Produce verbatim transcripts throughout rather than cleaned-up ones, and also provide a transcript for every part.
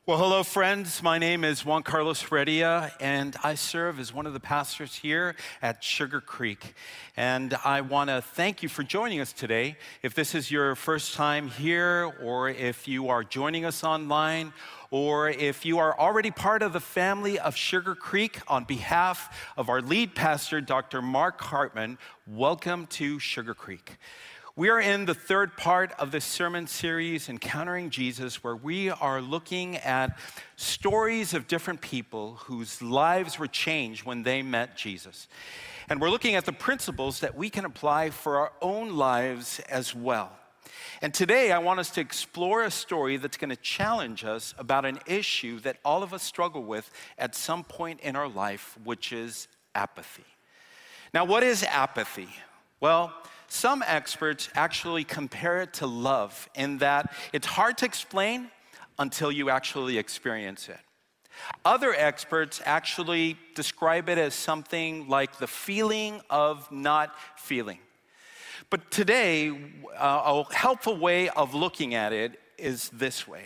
Well, hello, friends. My name is Juan Carlos Heredia, and I serve as one of the pastors here at Sugar Creek. And I want to thank you for joining us today. If this is your first time here, or if you are joining us online, or if you are already part of the family of Sugar Creek, on behalf of our lead pastor, Doctor Mark Hartman, welcome to Sugar Creek. We are in the third part of this sermon series, Encountering Jesus, where we are looking at stories of different people whose lives were changed when they met Jesus. And we're looking at the principles that we can apply for our own lives as well. And today I want us to explore a story that's going to challenge us about an issue that all of us struggle with at some point in our life, which is apathy. Now, what is apathy? Well, some experts actually compare it to love in that it's hard to explain until you actually experience it. Other experts actually describe it as something like the feeling of not feeling. But today, uh, a helpful way of looking at it is this way.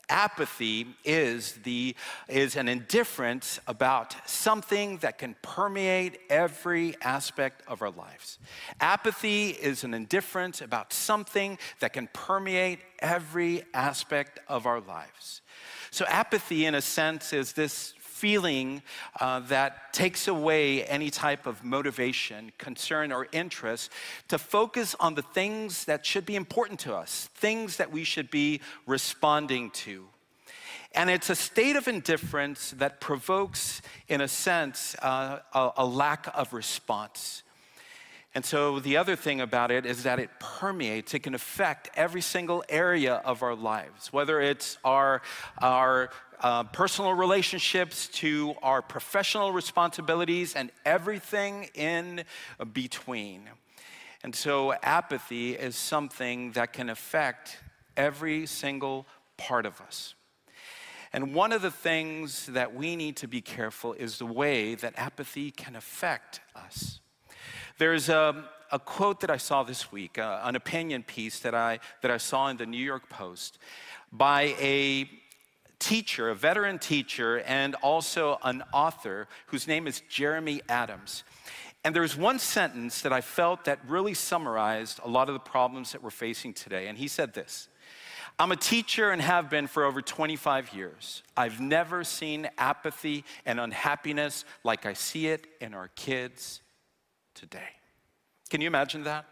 Apathy is the is an indifference about something that can permeate every aspect of our lives. Apathy is an indifference about something that can permeate every aspect of our lives. So apathy, in a sense, is this feeling uh, that takes away any type of motivation, concern, or interest to focus on the things that should be important to us, things that we should be responding to. And it's a state of indifference that provokes, in a sense, uh, a, a lack of response. And so the other thing about it is that it permeates, it can affect every single area of our lives, whether it's our, our uh, personal relationships to our professional responsibilities and everything in between. And so apathy is something that can affect every single part of us. And one of the things that we need to be careful is the way that apathy can affect us. There's a, a quote that I saw this week, uh, an opinion piece that I, that I saw in the New York Post by a teacher, a veteran teacher, and also an author whose name is Jeremy Adams. And there's one sentence that I felt that really summarized a lot of the problems that we're facing today. And he said this: I'm a teacher and have been for over twenty-five years. I've never seen apathy and unhappiness like I see it in our kids today. Can you imagine that?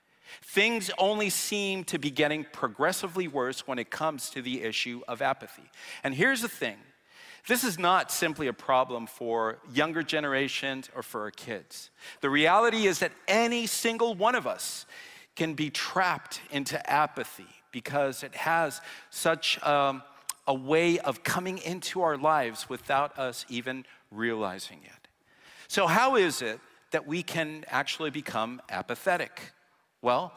Things only seem to be getting progressively worse when it comes to the issue of apathy. And here's the thing. This is not simply a problem for younger generations or for our kids. The reality is that any single one of us can be trapped into apathy because it has such um, a way of coming into our lives without us even realizing it. So how is it that we can actually become apathetic? Well,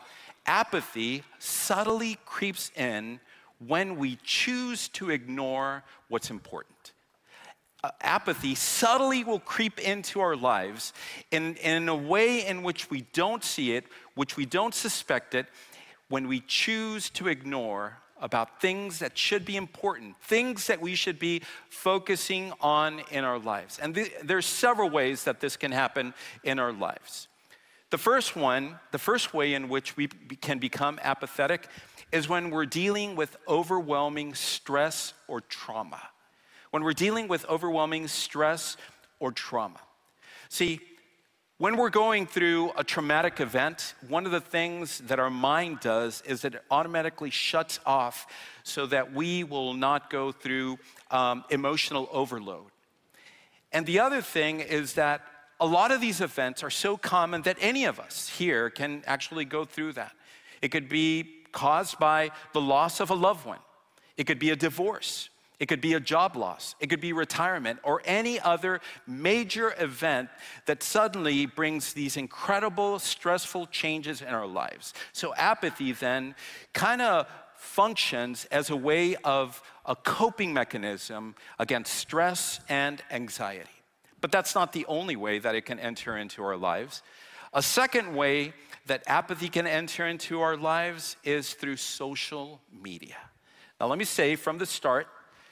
apathy subtly creeps in when we choose to ignore what's important. Uh, apathy subtly will creep into our lives in, in a way in which we don't see it, which we don't suspect it, when we choose to ignore about things that should be important, things that we should be focusing on in our lives. And th- there's several ways that this can happen in our lives. The first one, the first way in which we be- can become apathetic is when we're dealing with overwhelming stress or trauma. When we're dealing with overwhelming stress or trauma. See, when we're going through a traumatic event, one of the things that our mind does is that it automatically shuts off so that we will not go through um, emotional overload. And the other thing is that a lot of these events are so common that any of us here can actually go through that. It could be caused by the loss of a loved one. It could be a divorce. It could be a job loss. It could be retirement or any other major event that suddenly brings these incredible, stressful changes in our lives. So apathy then kind of functions as a way of a coping mechanism against stress and anxiety. But that's not the only way that it can enter into our lives. A second way that apathy can enter into our lives is through social media. Now let me say from the start,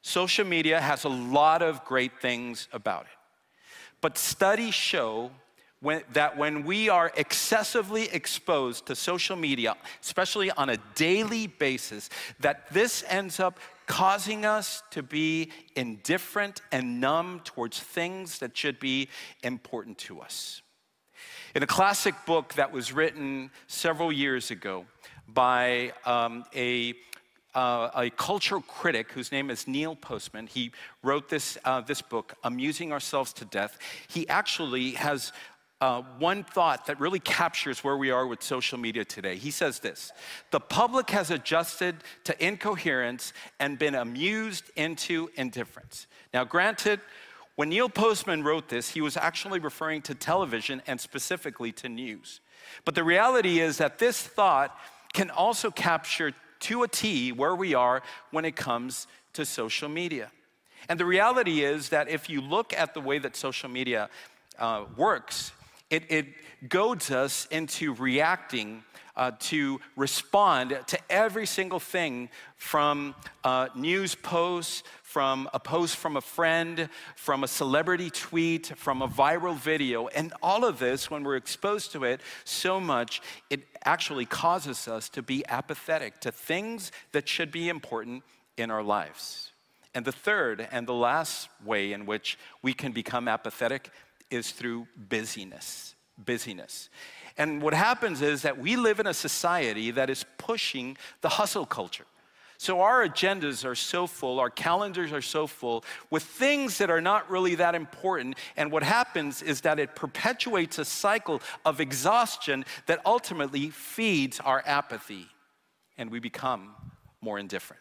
Social media has a lot of great things about it. But studies show when, that when we are excessively exposed to social media, especially on a daily basis, that this ends up causing us to be indifferent and numb towards things that should be important to us. In a classic book that was written several years ago by um, a Uh, a cultural critic whose name is Neil Postman. He wrote this, uh, this book, Amusing Ourselves to Death. He actually has uh, one thought that really captures where we are with social media today. He says this: the public has adjusted to incoherence and been amused into indifference. Now, granted, when Neil Postman wrote this, he was actually referring to television and specifically to news. But the reality is that this thought can also capture to a T where we are when it comes to social media. And the reality is that if you look at the way that social media uh, works, it, it goads us into reacting, uh, to respond to every single thing from uh, news posts, from a post from a friend, from a celebrity tweet, from a viral video. And all of this, when we're exposed to it so much, it actually causes us to be apathetic to things that should be important in our lives. And the third and the last way in which we can become apathetic is through busyness. Busyness. And what happens is that we live in a society that is pushing the hustle culture. So our agendas are so full, our calendars are so full with things that are not really that important. And what happens is that it perpetuates a cycle of exhaustion that ultimately feeds our apathy, and we become more indifferent.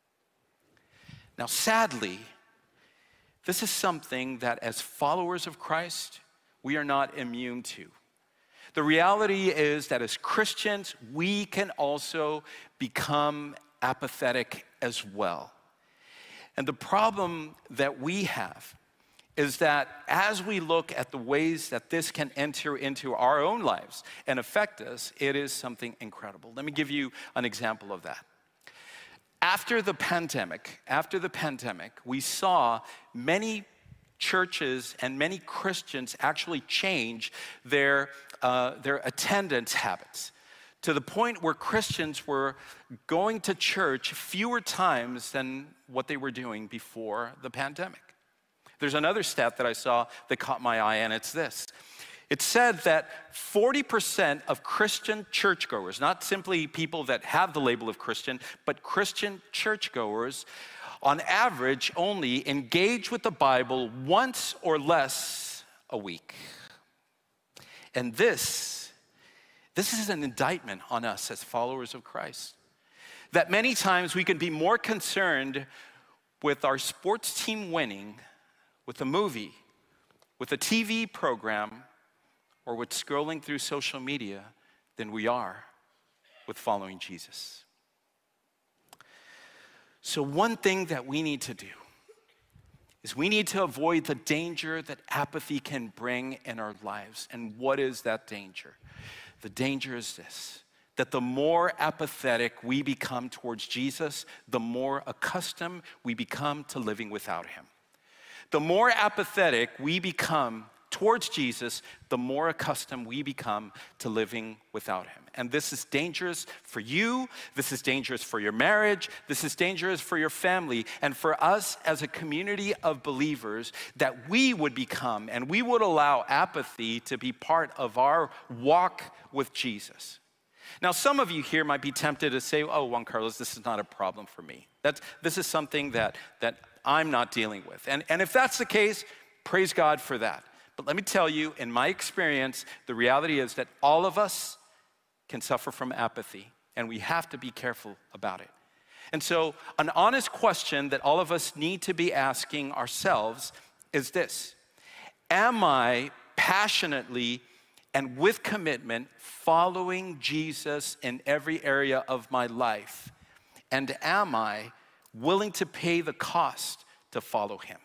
Now, sadly, this is something that as followers of Christ, we are not immune to. The reality is that as Christians, we can also become apathetic as well. And the problem that we have is that as we look at the ways that this can enter into our own lives and affect us, it is something incredible. Let me give you an example of that. After the pandemic, after the pandemic, we saw many churches and many Christians actually change their, uh, their attendance habits, to the point where Christians were going to church fewer times than what they were doing before the pandemic. There's another stat that I saw that caught my eye, and it's this. It said that forty percent of Christian churchgoers, not simply people that have the label of Christian, but Christian churchgoers, on average only engage with the Bible once or less a week. And this This is an indictment on us as followers of Christ. That many times we can be more concerned with our sports team winning, with a movie, with a T V program, or with scrolling through social media than we are with following Jesus. So one thing that we need to do is we need to avoid the danger that apathy can bring in our lives. And what is that danger? The danger is this, that the more apathetic we become towards Jesus, the more accustomed we become to living without him. The more apathetic we become towards Jesus, the more accustomed we become to living without him. And this is dangerous for you, this is dangerous for your marriage, this is dangerous for your family, and for us as a community of believers, that we would become and we would allow apathy to be part of our walk with Jesus. Now, some of you here might be tempted to say, oh, Juan Carlos, this is not a problem for me. That's, this is something that, that I'm not dealing with. And, and if that's the case, praise God for that. But let me tell you, in my experience, the reality is that all of us can suffer from apathy, and we have to be careful about it. And so an honest question that all of us need to be asking ourselves is this: am I passionately and with commitment following Jesus in every area of my life? And am I willing to pay the cost to follow him?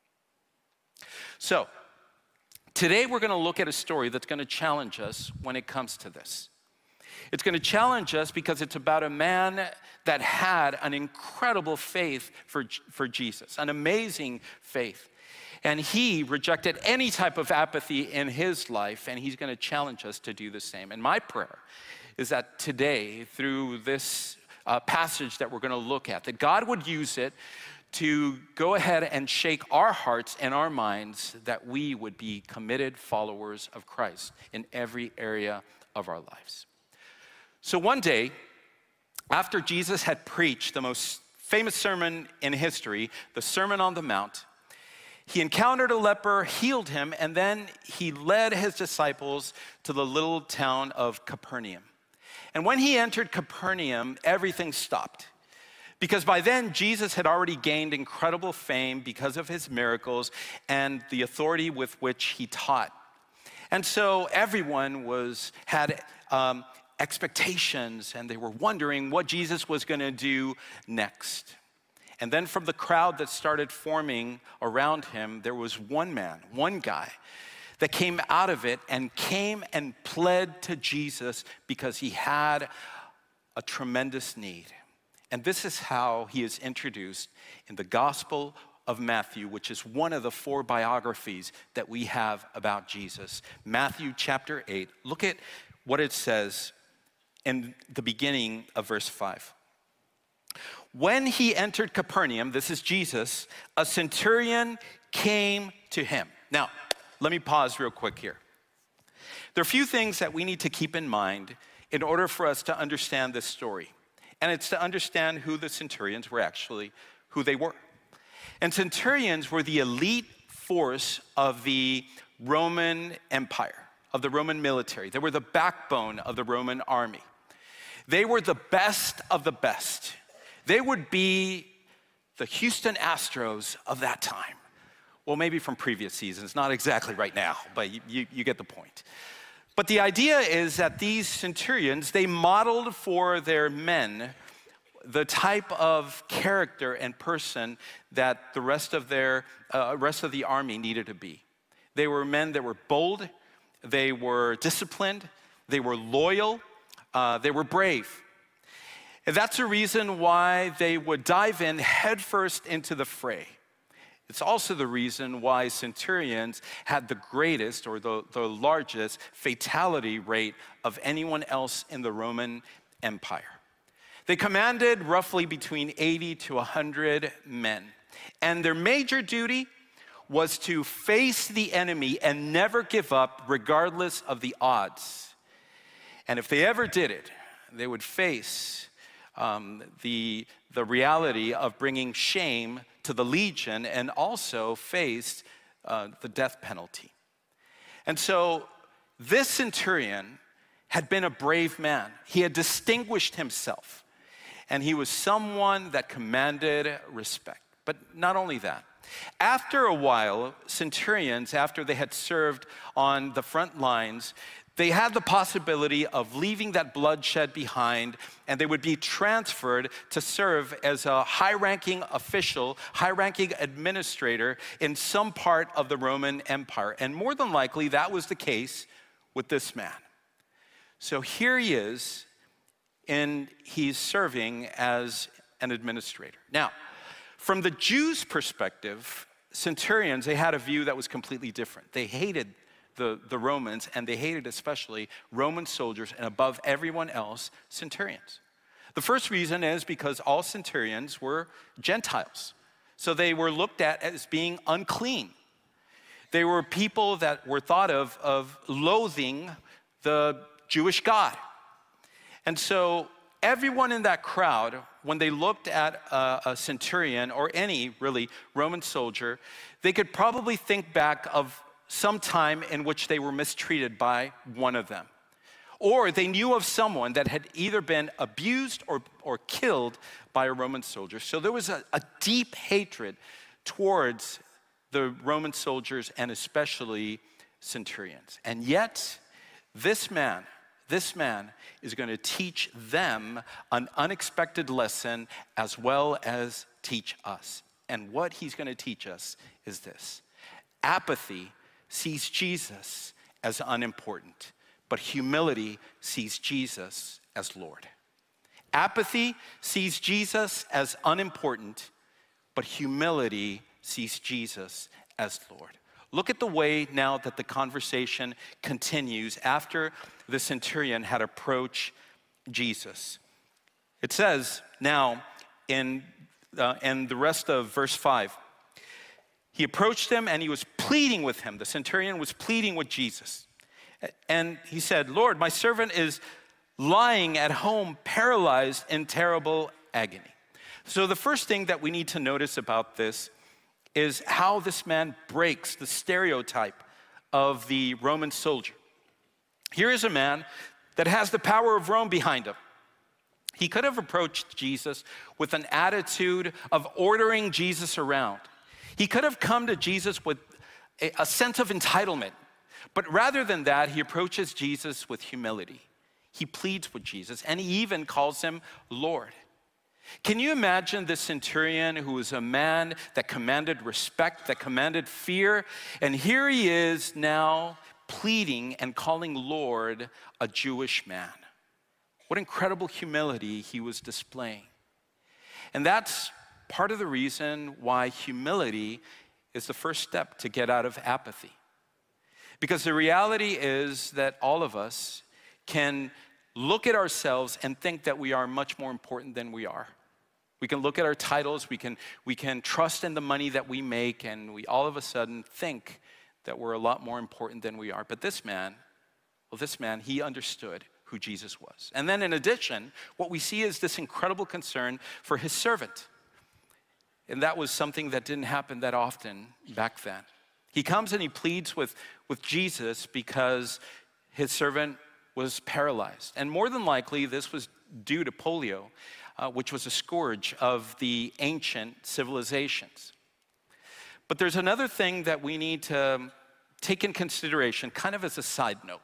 So, today we're going to look at a story that's going to challenge us when it comes to this. It's going to challenge us because it's about a man that had an incredible faith for, for Jesus, an amazing faith. And he rejected any type of apathy in his life, and he's going to challenge us to do the same. And my prayer is that today, through this uh, passage that we're going to look at, that God would use it to go ahead and shake our hearts and our minds, that we would be committed followers of Christ in every area of our lives. So one day, after Jesus had preached the most famous sermon in history, the Sermon on the Mount, he encountered a leper, healed him, and then he led his disciples to the little town of Capernaum. And when he entered Capernaum, everything stopped. Because by then, Jesus had already gained incredible fame because of his miracles and the authority with which he taught. And so everyone was had um, expectations, and they were wondering what Jesus was going to do next. And then from the crowd that started forming around him, there was one man, one guy, that came out of it and came and pled to Jesus because he had a tremendous need. And this is how he is introduced in the Gospel of Matthew, which is one of the four biographies that we have about Jesus. Matthew chapter eight. Look at what it says in the beginning of verse five. When he entered Capernaum, this is Jesus, a centurion came to him. Now, let me pause real quick here. There are a few things that we need to keep in mind in order for us to understand this story. And it's to understand who the centurions were actually, who they were. And centurions were the elite force of the Roman Empire, of the Roman military. They were the backbone of the Roman army. They were the best of the best. They would be the Houston Astros of that time. Well, maybe from previous seasons, not exactly right now, but you, you, you get the point. But the idea is that these centurions, they modeled for their men the type of character and person that the rest of their uh, rest of the army needed to be. They were men that were bold, they were disciplined, they were loyal, uh, they were brave. And that's the reason why they would dive in headfirst into the fray. It's also the reason why centurions had the greatest or the, the largest fatality rate of anyone else in the Roman Empire. They commanded roughly between eighty to one hundred men. And their major duty was to face the enemy and never give up regardless of the odds. And if they ever did it, they would face um, the, the reality of bringing shame to the legion and also faced uh, the death penalty. And so this centurion had been a brave man. He had distinguished himself, and he was someone that commanded respect. But not only that, after a while, centurions, after they had served on the front lines, they had the possibility of leaving that bloodshed behind, and they would be transferred to serve as a high-ranking official, high-ranking administrator in some part of the Roman Empire. And more than likely, that was the case with this man. So here he is, and he's serving as an administrator. Now, from the Jews' perspective, centurions, they had a view that was completely different. They hated The, the Romans, and they hated especially Roman soldiers, and above everyone else, centurions. The first reason is because all centurions were Gentiles. So they were looked at as being unclean. They were people that were thought of, of loathing the Jewish God. And so everyone in that crowd, when they looked at a, a centurion or any really Roman soldier, they could probably think back of some time in which they were mistreated by one of them. Or they knew of someone that had either been abused or, or killed by a Roman soldier. So there was a, a deep hatred towards the Roman soldiers and especially centurions. And yet, this man, this man is going to teach them an unexpected lesson as well as teach us. And what he's going to teach us is this: apathy sees Jesus as unimportant, but humility sees Jesus as Lord. Apathy sees Jesus as unimportant, but humility sees Jesus as Lord. Look at the way now that the conversation continues after the centurion had approached Jesus. It says now in, uh, in the rest of verse five, he approached him and he was pleading with him. The centurion was pleading with Jesus. And he said, Lord, my servant is lying at home, paralyzed in terrible agony. So the first thing that we need to notice about this is how this man breaks the stereotype of the Roman soldier. Here is a man that has the power of Rome behind him. He could have approached Jesus with an attitude of ordering Jesus around. He could have come to Jesus with a, a sense of entitlement. But rather than that, he approaches Jesus with humility. He pleads with Jesus, and he even calls him Lord. Can you imagine this centurion who was a man that commanded respect, that commanded fear, and here he is now pleading and calling Lord a Jewish man? What incredible humility he was displaying. And that's part of the reason why humility is the first step to get out of apathy. Because the reality is that all of us can look at ourselves and think that we are much more important than we are. We can look at our titles, we can, we can trust in the money that we make, and we all of a sudden think that we're a lot more important than we are. But this man, well, this man, he understood who Jesus was. And then in addition, what we see is this incredible concern for his servant. And that was something that didn't happen that often back then. He comes and he pleads with, with Jesus because his servant was paralyzed. And more than likely, this was due to polio, uh, which was a scourge of the ancient civilizations. But there's another thing that we need to take in consideration, kind of as a side note.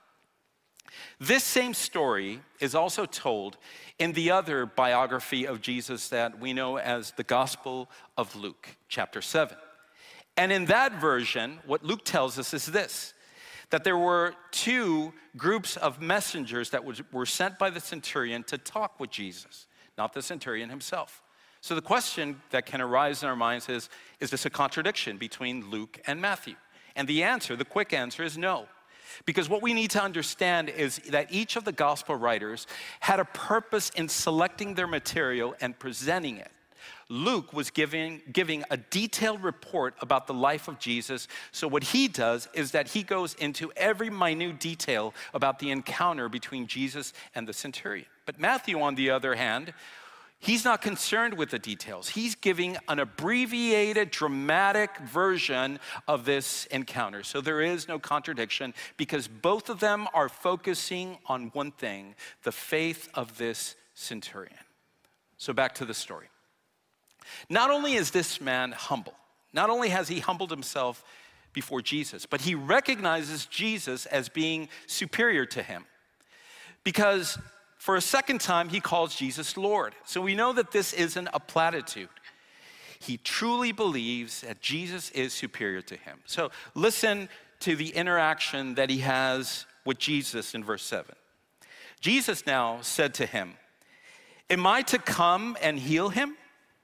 This same story is also told in the other biography of Jesus that we know as the Gospel of Luke, chapter seven. And in that version, what Luke tells us is this, that there were two groups of messengers that were sent by the centurion to talk with Jesus, not the centurion himself. So the question that can arise in our minds is, is this a contradiction between Luke and Matthew? And the answer, the quick answer is no. Because what we need to understand is that each of the gospel writers had a purpose in selecting their material and presenting it. Luke was giving, giving a detailed report about the life of Jesus. So what he does is that he goes into every minute detail about the encounter between Jesus and the centurion. But Matthew, on the other hand, he's not concerned with the details. He's giving an abbreviated, dramatic version of this encounter. So there is no contradiction because both of them are focusing on one thing, the faith of this centurion. So back to the story. Not only is this man humble, not only has he humbled himself before Jesus, but he recognizes Jesus as being superior to him. Because for a second time, he calls Jesus Lord. So we know that this isn't a platitude. He truly believes that Jesus is superior to him. So listen to the interaction that he has with Jesus in verse seven. Jesus now said to him, "Am I to come and heal him?"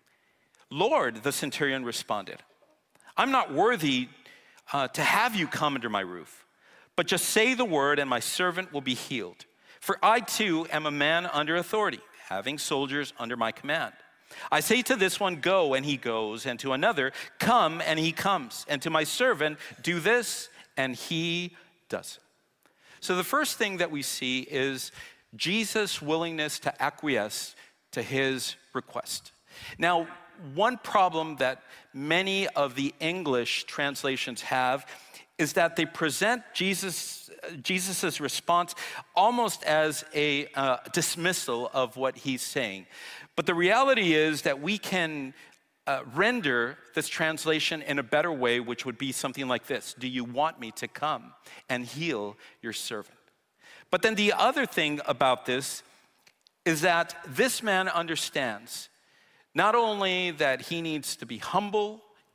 "Lord," the centurion responded, "I'm not worthy uh, to have you come under my roof, but just say the word and my servant will be healed. For I too am a man under authority, having soldiers under my command. I say to this one, go, and he goes, and to another, come, and he comes, and to my servant, do this, and he does it." So the first thing that we see is Jesus' willingness to acquiesce to his request. Now, one problem that many of the English translations have is that they present Jesus, Jesus's response almost as a uh, dismissal of what he's saying. But the reality is that we can uh, render this translation in a better way, which would be something like this: "Do you want me to come and heal your servant?" But then the other thing about this is that this man understands not only that he needs to be humble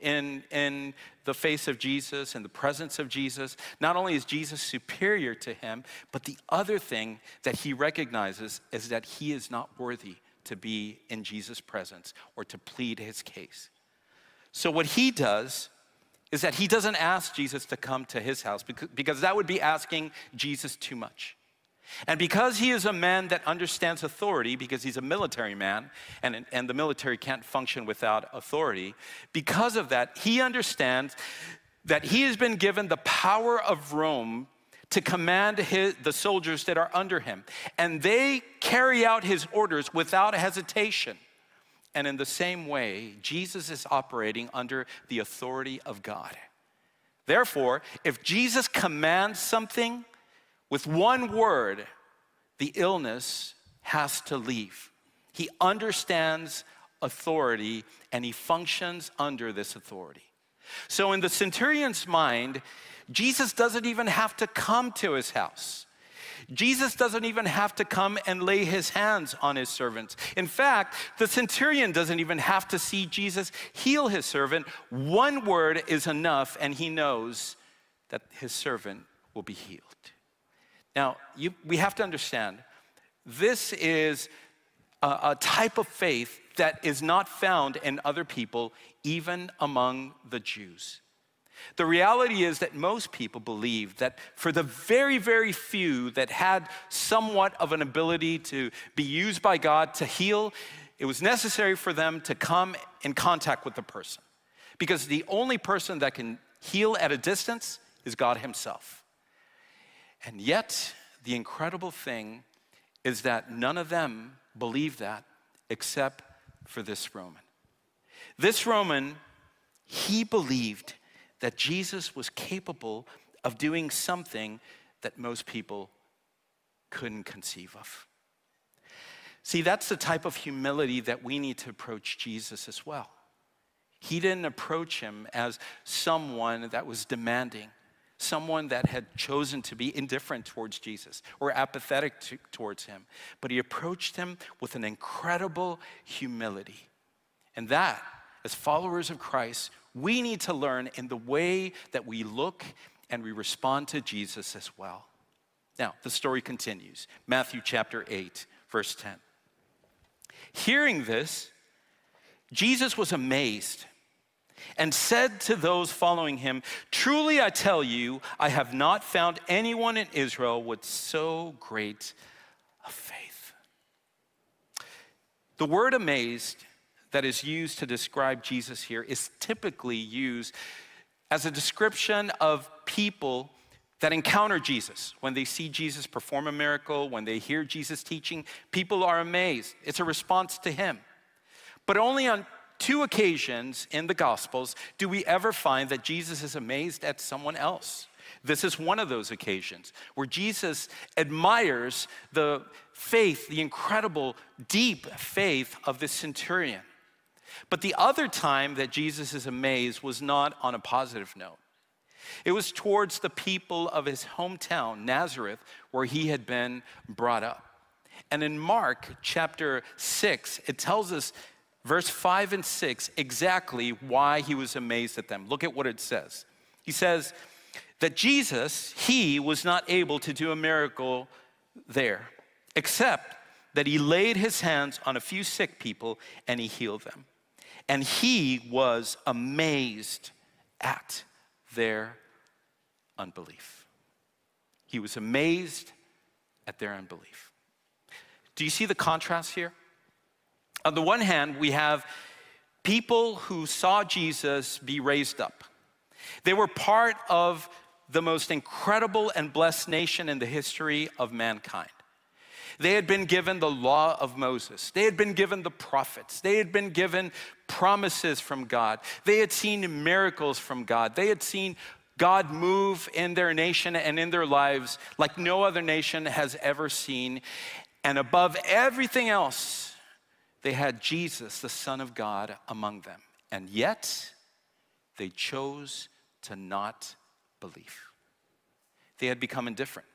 in, in the face of Jesus, in the presence of Jesus. Not only is Jesus superior to him, but the other thing that he recognizes is that he is not worthy to be in Jesus' presence or to plead his case. So what he does is that he doesn't ask Jesus to come to his house because, because that would be asking Jesus too much. And because he is a man that understands authority, because he's a military man, and, and the military can't function without authority, because of that, he understands that he has been given the power of Rome to command his, the soldiers that are under him. And they carry out his orders without hesitation. And in the same way, Jesus is operating under the authority of God. Therefore, if Jesus commands something, with one word, the illness has to leave. He understands authority and he functions under this authority. So in the centurion's mind, Jesus doesn't even have to come to his house. Jesus doesn't even have to come and lay his hands on his servants. In fact, the centurion doesn't even have to see Jesus heal his servant. One word is enough, and he knows that his servant will be healed. Now, you, we have to understand, this is a, a type of faith that is not found in other people, even among the Jews. The reality is that most people believe that for the very, very few that had somewhat of an ability to be used by God to heal, it was necessary for them to come in contact with the person. Because the only person that can heal at a distance is God himself. And yet, the incredible thing is that none of them believed that except for this Roman. This Roman, he believed that Jesus was capable of doing something that most people couldn't conceive of. See, that's the type of humility that we need to approach Jesus as well. He didn't approach him as someone that was demanding, someone that had chosen to be indifferent towards Jesus or apathetic to, towards him. But he approached him with an incredible humility. And that, as followers of Christ, we need to learn in the way that we look and we respond to Jesus as well. Now, the story continues. Matthew chapter eight, verse ten. Hearing this, Jesus was amazed and said to those following him, "Truly I tell you, I have not found anyone in Israel with so great a faith." The word amazed that is used to describe Jesus here is typically used as a description of people that encounter Jesus. When they see Jesus perform a miracle, when they hear Jesus teaching, people are amazed. It's a response to him. But only on two occasions in the Gospels do we ever find that Jesus is amazed at someone else. This is one of those occasions where Jesus admires the faith, the incredible, deep faith of the centurion. But the other time that Jesus is amazed was not on a positive note. It was towards the people of his hometown, Nazareth, where he had been brought up. And in Mark chapter six, it tells us, verse five and six, exactly why he was amazed at them. Look at what it says. He says that Jesus, he was not able to do a miracle there, except that he laid his hands on a few sick people and he healed them. And he was amazed at their unbelief. He was amazed at their unbelief. Do you see the contrast here? On the one hand, we have people who saw Jesus be raised up. They were part of the most incredible and blessed nation in the history of mankind. They had been given the law of Moses. They had been given the prophets. They had been given promises from God. They had seen miracles from God. They had seen God move in their nation and in their lives like no other nation has ever seen. And above everything else, they had Jesus, the Son of God, among them. And yet, they chose to not believe. They had become indifferent.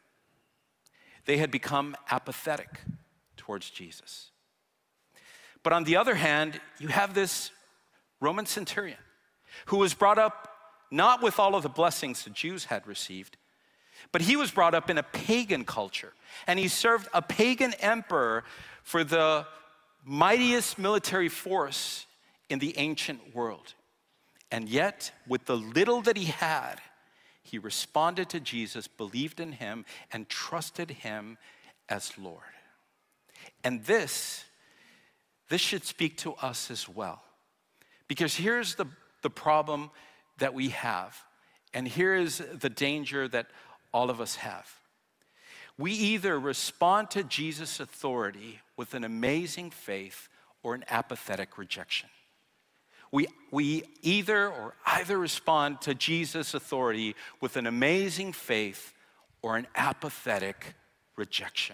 They had become apathetic towards Jesus. But on the other hand, you have this Roman centurion who was brought up not with all of the blessings the Jews had received, but he was brought up in a pagan culture, and he served a pagan emperor for the mightiest military force in the ancient world. And yet, with the little that he had, he responded to Jesus, believed in him, and trusted him as Lord. And this, this should speak to us as well. Because here's the, the problem that we have, and here is the danger that all of us have. We either respond to Jesus' authority with an amazing faith or an apathetic rejection. We, we either or either respond to Jesus' authority with an amazing faith or an apathetic rejection.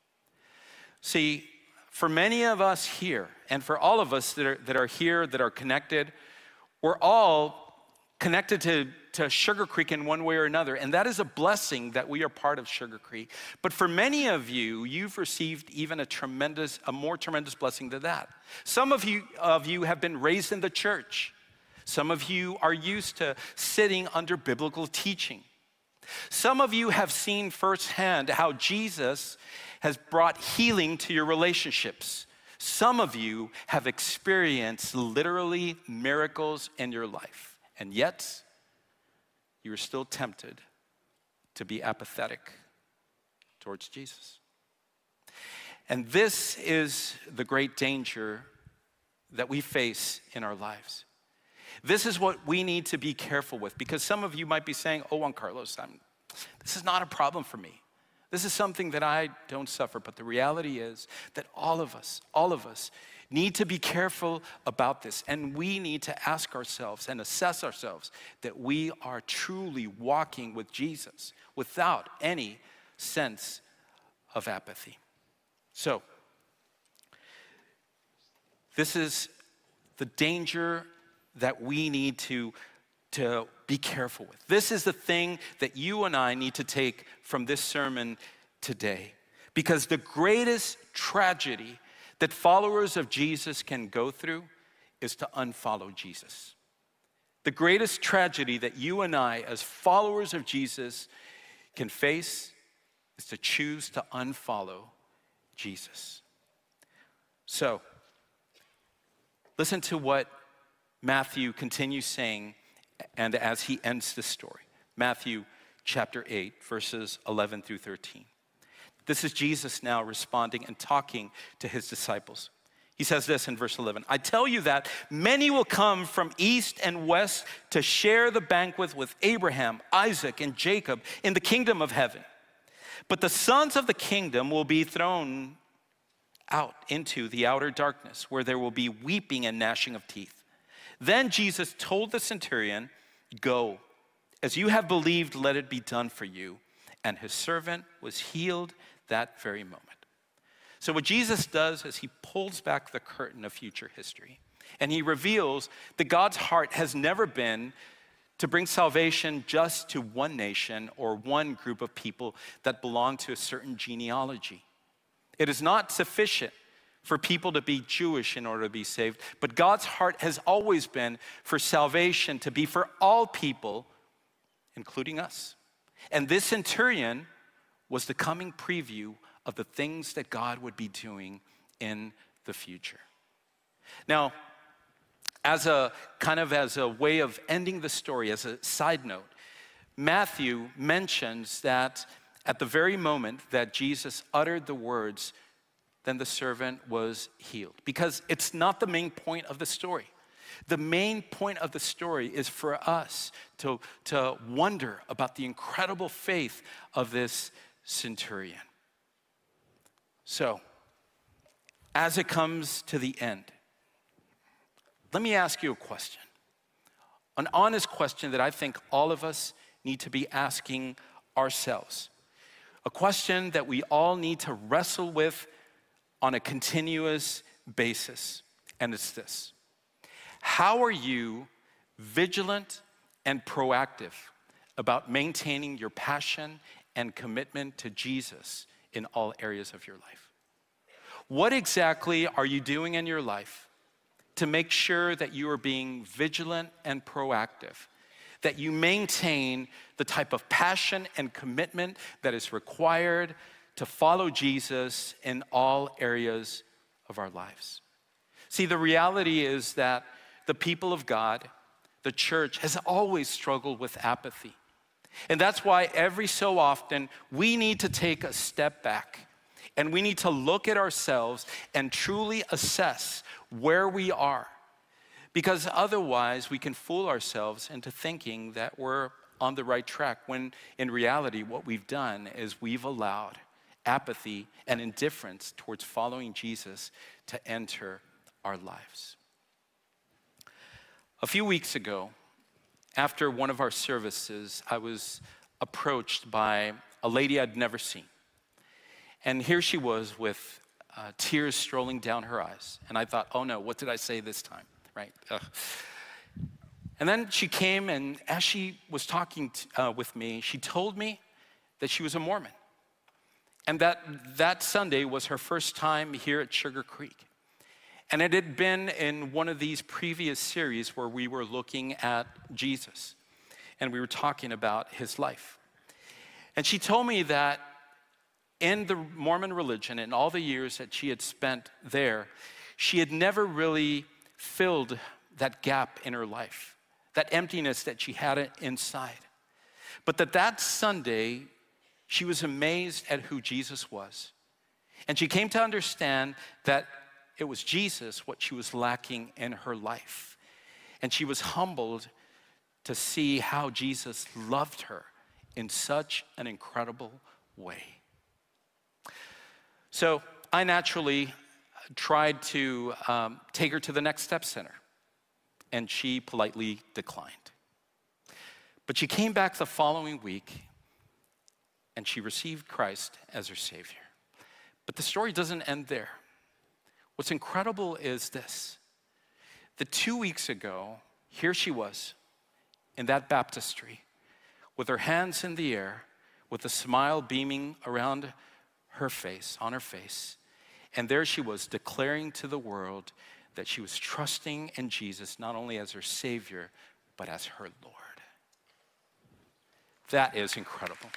See, for many of us here, and for all of us that are, that are here, that are connected, we're all connected to, to Sugar Creek in one way or another, and that is a blessing that we are part of Sugar Creek. But for many of you, you've received even a tremendous, a more tremendous blessing than that. Some of you, of you have been raised in the church. Some of you are used to sitting under biblical teaching. Some of you have seen firsthand how Jesus has brought healing to your relationships. Some of you have experienced literally miracles in your life. And yet, you are still tempted to be apathetic towards Jesus. And this is the great danger that we face in our lives. This is what we need to be careful with, because some of you might be saying, oh, Juan Carlos, I'm, this is not a problem for me. This is something that I don't suffer. But the reality is that all of us, all of us, need to be careful about this, and we need to ask ourselves and assess ourselves that we are truly walking with Jesus without any sense of apathy. So, this is the danger that we need to, to be careful with. This is the thing that you and I need to take from this sermon today, because the greatest tragedy that followers of Jesus can go through is to unfollow Jesus. The greatest tragedy that you and I, as followers of Jesus, can face is to choose to unfollow Jesus. So, listen to what Matthew continues saying, and as he ends the story. Matthew chapter eight, verses eleven through thirteen. This is Jesus now responding and talking to his disciples. He says this in verse eleven, I tell you that many will come from east and west to share the banquet with Abraham, Isaac, and Jacob in the kingdom of heaven. But the sons of the kingdom will be thrown out into the outer darkness, where there will be weeping and gnashing of teeth. Then Jesus told the centurion, go, as you have believed, let it be done for you. And his servant was healed that very moment. So what Jesus does is he pulls back the curtain of future history, and he reveals that God's heart has never been to bring salvation just to one nation or one group of people that belong to a certain genealogy. It is not sufficient for people to be Jewish in order to be saved, but God's heart has always been for salvation to be for all people, including us. And this centurion was the coming preview of the things that God would be doing in the future. Now, as a kind of as a way of ending the story, as a side note, Matthew mentions that at the very moment that Jesus uttered the words, then the servant was healed. Because it's not the main point of the story. The main point of the story is for us to, to wonder about the incredible faith of this centurion. So, as it comes to the end, let me ask you a question. An honest question that I think all of us need to be asking ourselves. A question that we all need to wrestle with on a continuous basis. And it's this. How are you vigilant and proactive about maintaining your passion and commitment to Jesus in all areas of your life? What exactly are you doing in your life to make sure that you are being vigilant and proactive, that you maintain the type of passion and commitment that is required to follow Jesus in all areas of our lives. See, the reality is that the people of God, the church, has always struggled with apathy. And that's why every so often we need to take a step back and we need to look at ourselves and truly assess where we are. Because otherwise we can fool ourselves into thinking that we're on the right track, when in reality what we've done is we've allowed apathy and indifference towards following Jesus to enter our lives. A few weeks ago, after one of our services, I was approached by a lady I'd never seen. And here she was with uh, tears strolling down her eyes. And I thought, oh no, what did I say this time, right? Ugh. And then she came, and as she was talking t- uh, with me, she told me that she was a Mormon. And that that Sunday was her first time here at Sugar Creek. And it had been in one of these previous series where we were looking at Jesus and we were talking about his life. And she told me that in the Mormon religion, in all the years that she had spent there, she had never really filled that gap in her life, that emptiness that she had inside. But that that Sunday, she was amazed at who Jesus was. And she came to understand that it was Jesus what she was lacking in her life. And she was humbled to see how Jesus loved her in such an incredible way. So I naturally tried to um, take her to the Next Step Center, and she politely declined. But she came back the following week, and she received Christ as her Savior. But the story doesn't end there. What's incredible is this, that two weeks ago, here she was in that baptistry with her hands in the air, with a smile beaming around her face, on her face. And there she was declaring to the world that she was trusting in Jesus, not only as her Savior, but as her Lord. That is incredible.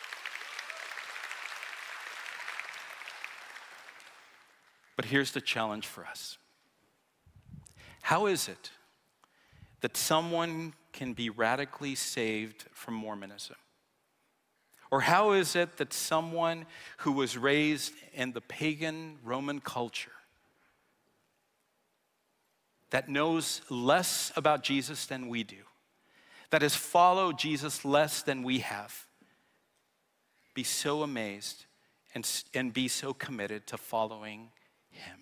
But here's the challenge for us. How is it that someone can be radically saved from Mormonism? Or how is it that someone who was raised in the pagan Roman culture, that knows less about Jesus than we do, that has followed Jesus less than we have, be so amazed and, and be so committed to following him?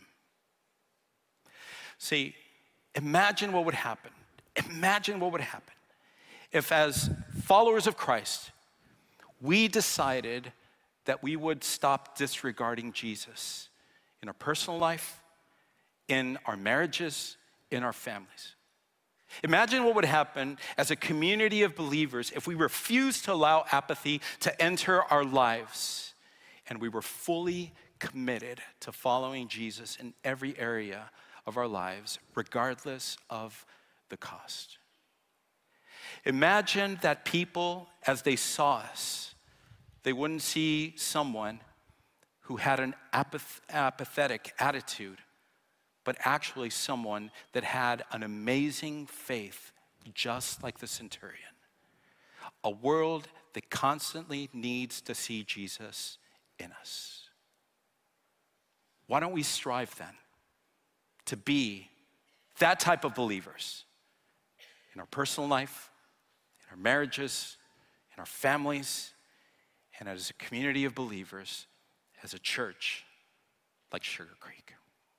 See, imagine what would happen. Imagine what would happen if, as followers of Christ, we decided that we would stop disregarding Jesus in our personal life, in our marriages, in our families. Imagine what would happen as a community of believers if we refused to allow apathy to enter our lives and we were fully committed to following Jesus in every area of our lives, regardless of the cost. Imagine that people, as they saw us, they wouldn't see someone who had an apath- apathetic attitude, but actually someone that had an amazing faith, just like the centurion. A world that constantly needs to see Jesus in us. Why don't we strive then to be that type of believers in our personal life, in our marriages, in our families, and as a community of believers, as a church like Sugar Creek.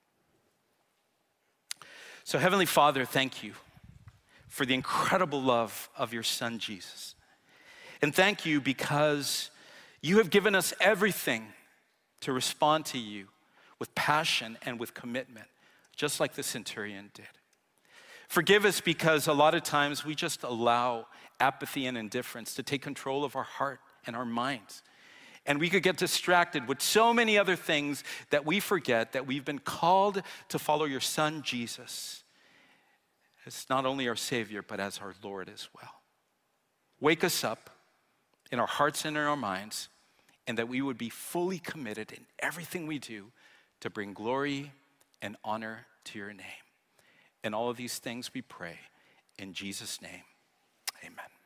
So Heavenly Father, thank you for the incredible love of your Son, Jesus. And thank you because you have given us everything to respond to you with passion and with commitment, just like the centurion did. Forgive us because a lot of times we just allow apathy and indifference to take control of our heart and our minds. And we could get distracted with so many other things that we forget that we've been called to follow your Son, Jesus, as not only our Savior, but as our Lord as well. Wake us up in our hearts and in our minds, and that we would be fully committed in everything we do to bring glory and honor to your name. And all of these things we pray in Jesus' name, amen.